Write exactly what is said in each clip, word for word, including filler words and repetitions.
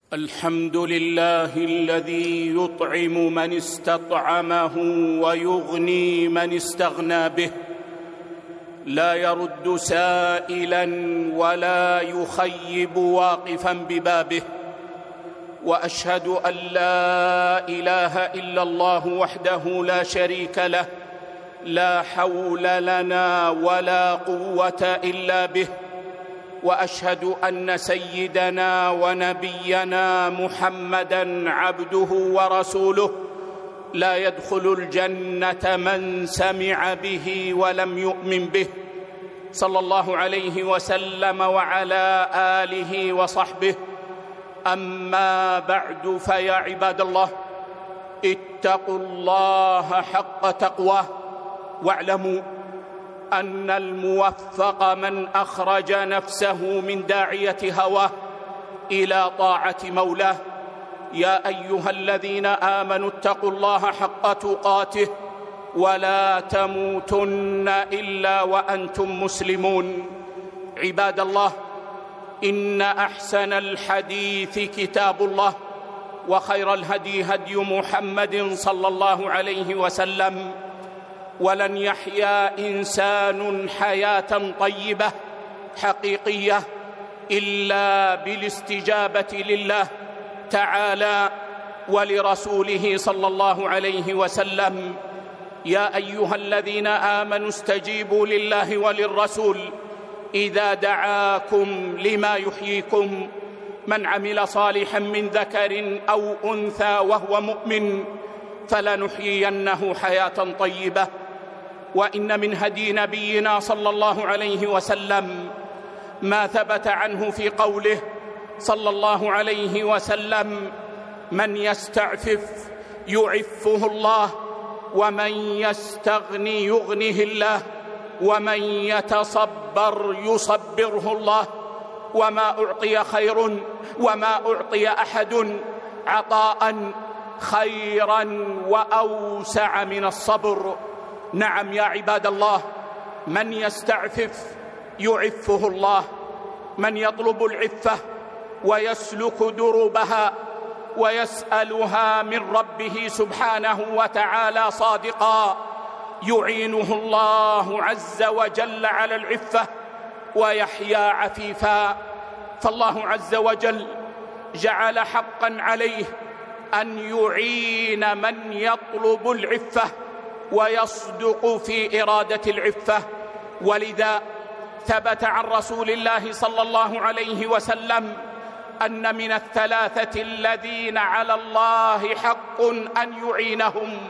الحمد لله الذي يطعم من استطعمه ويغني من استغنى به، لا يرد سائلا ولا يخيب واقفا ببابه. وأشهد أن لا إله إلا الله وحده لا شريك له، لا حول لنا ولا قوة إلا به. وأشهد أن سيدنا ونبينا محمدًا عبده ورسوله، لا يدخل الجنة من سمع به ولم يؤمن به، صلى الله عليه وسلم وعلى آله وصحبه. أما بعد، فيا عباد الله، اتقوا الله حق تقواه، واعلموا أن الموفق من أخرج نفسه من داعية هواه إلى طاعة مولاه. يا أيها الذين آمنوا اتقوا الله حق تقاته ولا تموتن إلا وأنتم مسلمون. عباد الله، إن أحسن الحديث كتاب الله، وخير الهدي هدي محمد صلى الله عليه وسلم. ولن يحيا إنسان حياة طيبة حقيقية إلا بالاستجابة لله تعالى ولرسوله صلى الله عليه وسلم. يا أيها الذين آمنوا استجيبوا لله وللرسول إذا دعاكم لما يحييكم. من عمل صالحا من ذكر أو أنثى وهو مؤمن فلنحيينه حياة طيبة. وإن من هدي نبينا صلى الله عليه وسلم ما ثبت عنه في قوله صلى الله عليه وسلم: من يستعفف يعفه الله، ومن يستغني يغنه الله، ومن يتصبر يصبره الله. وما أعطي خير وما أعطي أحد عطاء خيرا وأوسع من الصبر. نعم يا عباد الله، من يستعفف يعفه الله. من يطلب العفة ويسلك دروبها ويسألها من ربه سبحانه وتعالى صادقا يعينه الله عز وجل على العفة ويحيا عفيفا. فالله عز وجل جعل حقا عليه أن يعين من يطلب العفة ويصدق في إرادة العفة. ولذا ثبت عن رسول الله صلى الله عليه وسلم أن من الثلاثة الذين على الله حق أن يعينهم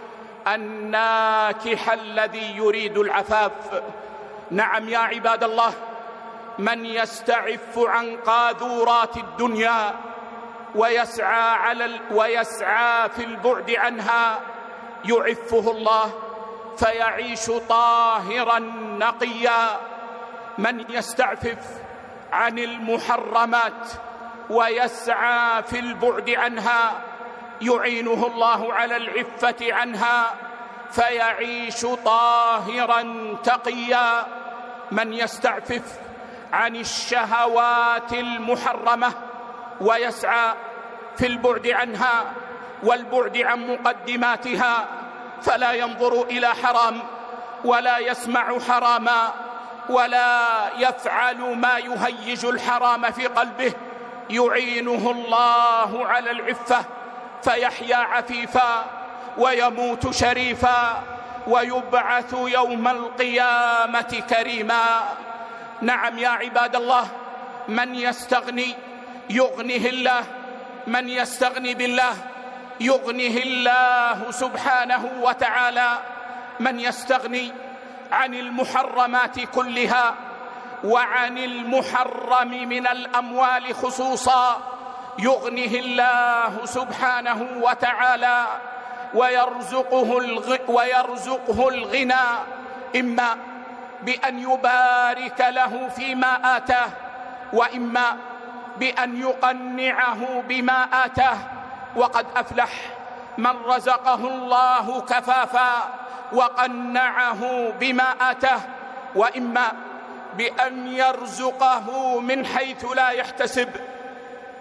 الناكح الذي يريد العفاف. نعم يا عباد الله، من يستعف عن قاذورات الدنيا ويسعى, على ال... ويسعى في البعد عنها يعفه الله فيعيش طاهرا نقيا. من يستعفف عن المحرمات ويسعى في البعد عنها يعينه الله على العفة عنها فيعيش طاهرا تقيا. من يستعفف عن الشهوات المحرمة ويسعى في البعد عنها والبعد عن مقدماتها فلا ينظر إلى حرام ولا يسمع حراما ولا يفعل ما يهيج الحرام في قلبه، يعينه الله على العفة فيحيا عفيفا ويموت شريفا ويبعث يوم القيامة كريما. نعم يا عباد الله، من يستغني يغنه الله. من يستغني بالله يغنه الله سبحانه وتعالى. من يستغني عن المحرمات كلها وعن المحرم من الأموال خصوصا يغنه الله سبحانه وتعالى ويرزقه, الغ... ويرزقه الغنى، إما بأن يبارك له فيما آتاه، وإما بأن يقنعه بما آتاه. وقد أفلح من رزقه الله كفافا وقنعه بما آتاه، وإما بأن يرزقه من حيث لا يحتسب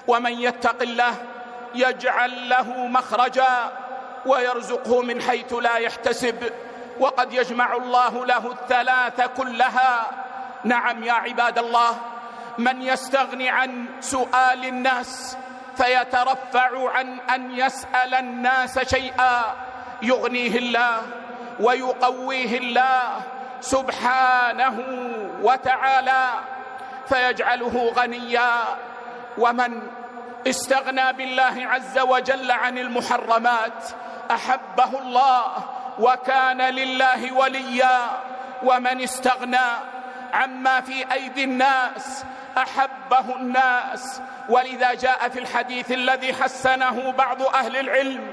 ومن يتق الله يجعل له مخرجا ويرزقه من حيث لا يحتسب، وقد يجمع الله له الثلاث كلها. نعم يا عباد الله، من يستغني عن سؤال الناس فيترفع عن أن يسأل الناس شيئا يغنيه الله ويقويه الله سبحانه وتعالى فيجعله غنيا. ومن استغنى بالله عز وجل عن المحرمات أحبه الله وكان لله وليا، ومن استغنى عما في أيدي الناس أحبه الناس. ولذا جاء في الحديث الذي حسنه بعض أهل العلم: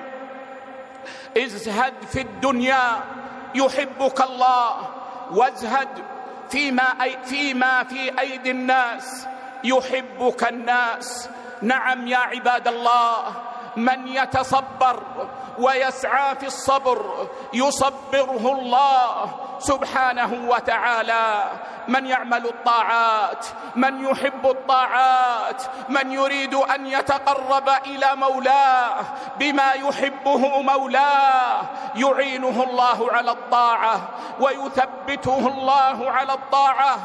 ازهد في الدنيا يحبك الله، وازهد فيما, أي فيما في أيدي الناس يحبك الناس. نعم يا عباد الله، من يتصبر ويسعى في الصبر يصبره الله سبحانه وتعالى. من يعمل الطاعات، من يحب الطاعات، من يريد أن يتقرب إلى مولاه بما يحبه مولاه يعينه الله على الطاعة ويثبته الله على الطاعة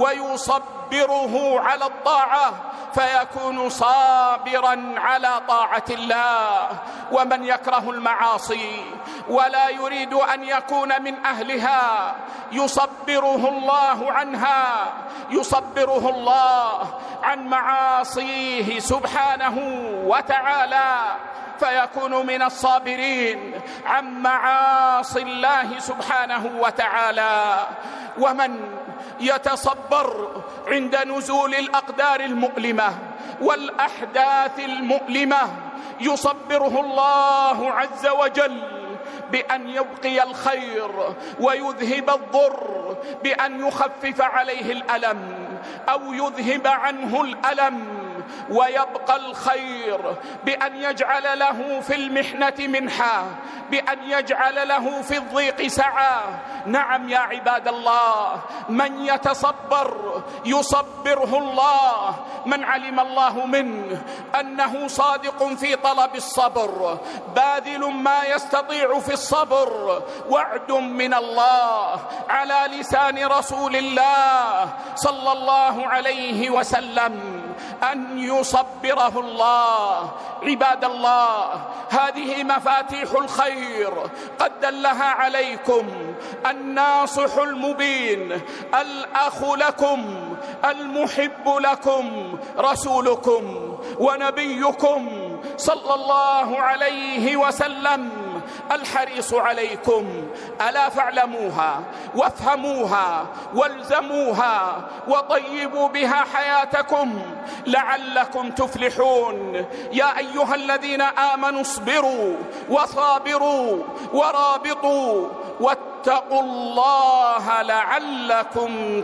ويصبره على الطاعة فيكون صابرا على طاعة الله. ومن يكره المعاصي ولا يريد أن يكون من أهلها يصبره الله عنها، يصبره الله عن معاصيه سبحانه وتعالى فيكون من الصابرين عن معاصي الله سبحانه وتعالى. ومن يتصبر عند نزول الأقدار المؤلمة والأحداث المؤلمة يصبره الله عز وجل بأن يبقي الخير ويذهب الضر، بأن يخفف عليه الألم أو يذهب عنه الألم ويبقى الخير، بأن يجعل له في المحنة منحة، بأن يجعل له في الضيق سعة. نعم يا عباد الله، من يتصبر يصبره الله. من علم الله منه أنه صادق في طلب الصبر باذل ما يستطيع في الصبر، وعد من الله على لسان رسول الله صلى الله عليه وسلم أن يصبره الله. عباد الله، هذه مفاتيح الخير قد دلها عليكم الناصح المبين، الأخ لكم المحب لكم رسولكم ونبيكم صلى الله عليه وسلم الحريص عليكم. ألا فاعلموها وافهموها والزموها وطيبوا بها حياتكم لعلكم تفلحون. يا أيها الذين آمنوا اصبروا وصابروا ورابطوا واتقوا الله لعلكم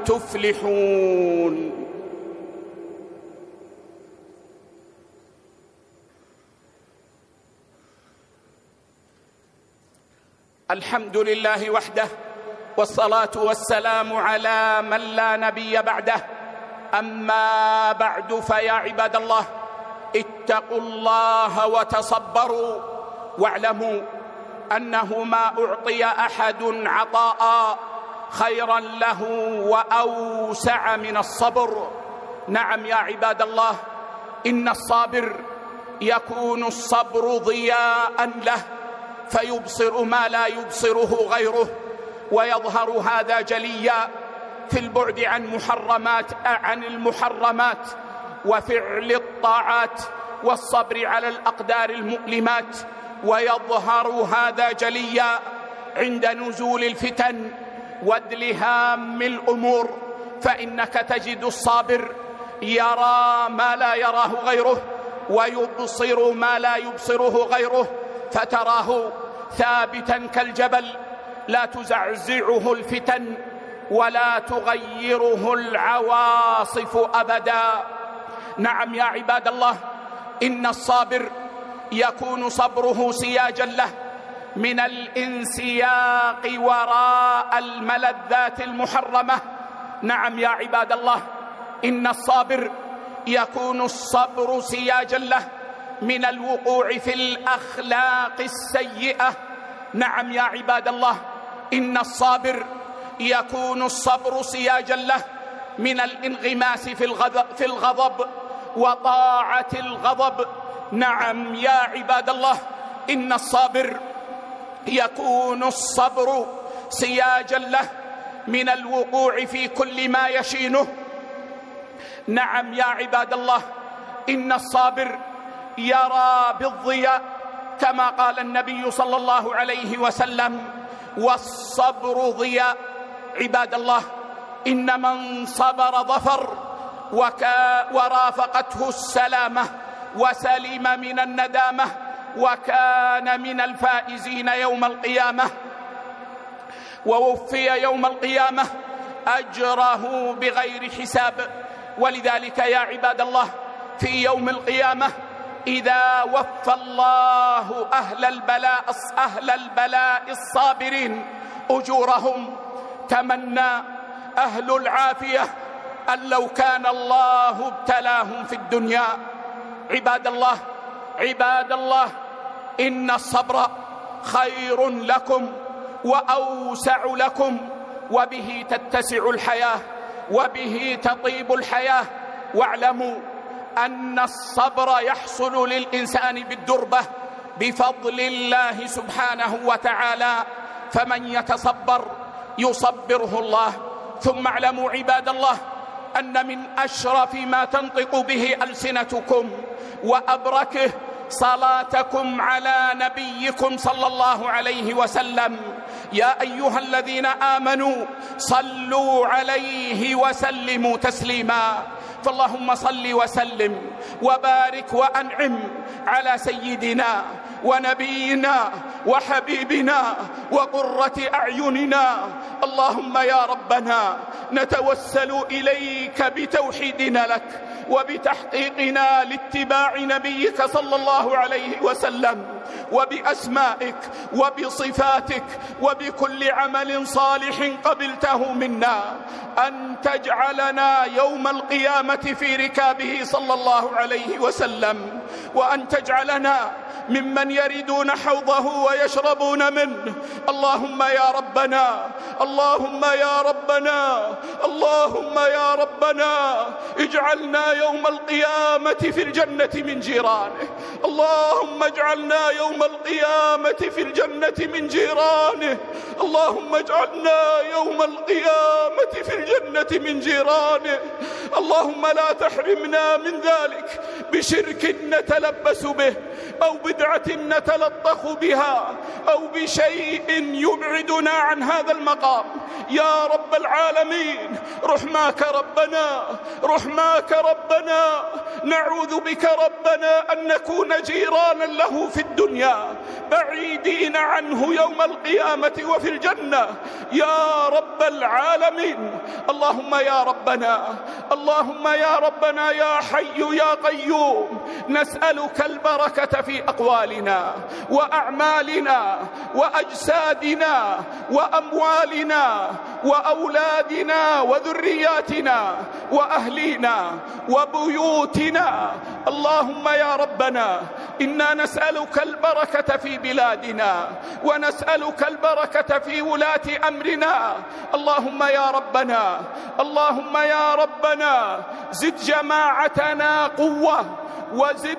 تفلحون. الحمد لله وحده، والصلاة والسلام على من لا نبي بعده. أما بعد، فيا عباد الله، اتقوا الله وتصبروا، واعلموا أنه ما أعطي أحد عطاء خيرا له وأوسع من الصبر. نعم يا عباد الله، إن الصابر يكون الصبر ضياء له فيبصر ما لا يبصره غيره، ويظهر هذا جليا في البعد عن محرمات عن المحرمات وفعل الطاعات والصبر على الأقدار المؤلمات، ويظهر هذا جليا عند نزول الفتن وادلهام الأمور، فإنك تجد الصابر يرى ما لا يراه غيره ويبصر ما لا يبصره غيره، فتراه ثابتا كالجبل لا تزعزعه الفتن ولا تغيره العواصف أبدا. نعم يا عباد الله، إن الصابر يكون صبره سياجا له من الانسياق وراء الملذات المحرمة. نعم يا عباد الله، إن الصابر يكون الصبر سياجا له من الوقوع في الأخلاق السيئة. نعم يا عباد الله، إن الصابر يكون الصبر سياجا له من الانغماس في الغضب, في الغضب وطاعة الغضب. نعم يا عباد الله، إن الصابر يكون الصبر سياجا له من الوقوع في كل ما يشينه. نعم يا عباد الله، إن الصابر يرى بالضياء كما قال النبي صلى الله عليه وسلم: والصبر ضياء. عباد الله، إن من صبر ظفر وكا ورافقته السلامة وسلم من الندامة وكان من الفائزين يوم القيامة، ووفي يوم القيامة أجره بغير حساب. ولذلك يا عباد الله، في يوم القيامة إذا وفى الله أهل البلاء أهل البلاء الصابرين أجورهم، تمنى أهل العافية أن لو كان الله ابتلاهم في الدنيا. عباد الله عباد الله إن الصبر خير لكم وأوسع لكم، وبه تتسع الحياة وبه تطيب الحياة. واعلموا أن الصبر يحصل للإنسان بالدربة بفضل الله سبحانه وتعالى، فمن يتصبر يصبره الله. ثم اعلموا عباد الله أن من أشرف ما تنطق به ألسنتكم وأبركه صلاتكم على نبيكم صلى الله عليه وسلم: يا أيها الذين آمنوا صلوا عليه وسلموا تسليما. فاللهم صل وسلم وبارك وأنعم على سيدنا ونبينا وحبيبنا وقرة أعيننا. اللهم يا ربنا نتوسل إليك بتوحيدنا لك وبتحقيقنا لاتباع نبيك صلى الله عليه وسلم، وبأسمائك وبصفاتك وبكل عمل صالح قبلته منا، أن تجعلنا يوم القيامة في ركابه صلى الله عليه وسلم، وأن تجعلنا ممن يردون حوضه ويشربون منه. اللهم يا ربنا اللهم يا ربنا اللهم يا ربنا اجعلنا يوم القيامة في الجنة من جيرانه. اللهم اجعلنا يوم القيامة في الجنة من جيرانه. اللهم اجعلنا يوم القيامة في الجنة من جيرانه. اللهم لا تحرمنا من ذلك بشرك نتلبس به أو بدعة نتلطخ بها أو بشيء يبعدنا عن هذا المقام يا رب العالمين. رحماك ربنا رحماك ربنا نعوذ بك ربنا أن نكون جيرانا له في الدنيا بعيدين عنه يوم القيامة وفي الجنة يا رب العالمين. اللهم يا ربنا اللهم يا ربنا يا حي يا قيوم نسألك البركة في أقوالنا وأعمالنا وأجسادنا وأموالنا وأولادنا وذرياتنا وأهلينا وبيوتنا. اللهم يا ربنا إنا نسألك البركة في بلادنا ونسألك البركة في ولاة أمرنا. اللهم يا ربنا اللهم يا ربنا زد جماعتنا قوة وزد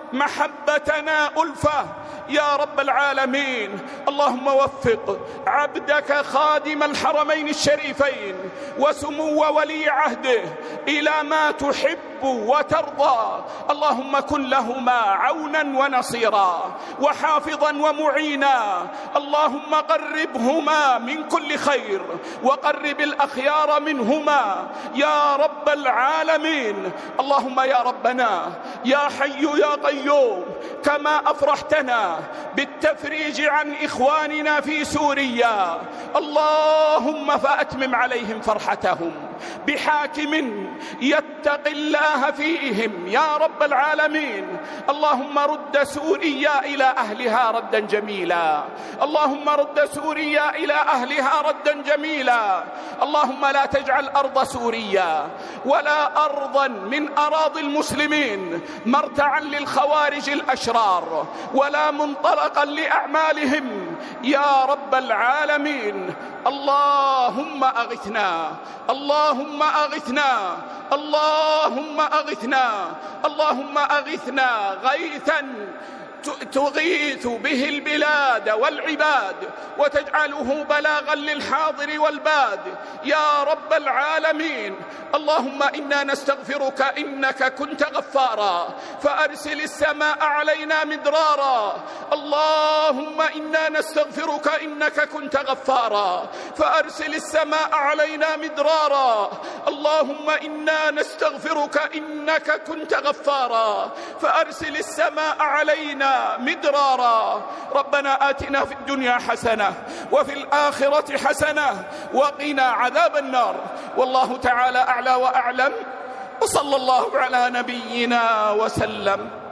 محبتنا ألفة يا رب العالمين. اللهم وفق عبدك خادم الحرمين الشريفين وسمو ولي عهده إلى ما تحب وترضى. اللهم كن لهما عونا ونصيرا وحافظا ومعينا. اللهم قربهما من كل خير وقرب الأخيار منهما يا رب العالمين. اللهم يا ربنا يا حي يا قيوم كما أفرحتنا بالتفريج عن إخواننا في سوريا اللهم فأتمم عليهم فرحتهم بحاكم يتقي الله فيهم يا رب العالمين. اللهم رد سوريا إلى أهلها ردا جميلا، اللهم رد سوريا إلى أهلها ردا جميلا. اللهم لا تجعل أرض سوريا ولا أرضا من أراضي المسلمين مرتعا للخوارج الأشرار ولا منطلقا لأعمالهم يا رب العالمين. اللهم أغثنا، اللهم أغثنا، اللهم أغثنا، اللهم أغثنا غيثا تغيث به البلاد والعباد وتجعله بلاغا للحاضر والباد يا رب العالمين. اللهم إنا نستغفرك إنك كنت غفارا فأرسل السماء علينا مدرارا. اللهم إنا نستغفرك إنك كنت غفارا فأرسل السماء علينا مدرارا. اللهم إنا نستغفرك إنك كنت غفارا فأرسل السماء علينا مدرارا. ربنا آتنا في الدنيا حسنة وفي الآخرة حسنة وقنا عذاب النار. والله تعالى أعلى وأعلم، وصلى الله على نبينا وسلم.